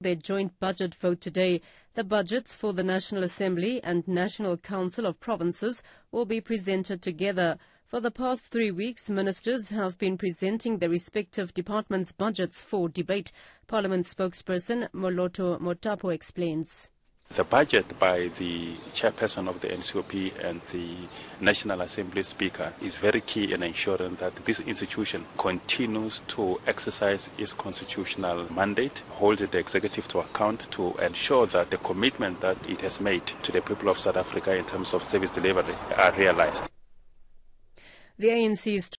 their joint budget vote today. The budgets for the National Assembly and National Council of Provinces will be presented together. For the past 3 weeks, ministers have been presenting their respective departments' budgets for debate. Parliament spokesperson Moloto Motapo explains. The budget by the chairperson of the NCOP and the National Assembly Speaker is very key in ensuring that this institution continues to exercise its constitutional mandate, hold the executive to account to ensure that the commitment that it has made to the people of South Africa in terms of service delivery are realized. The ANC's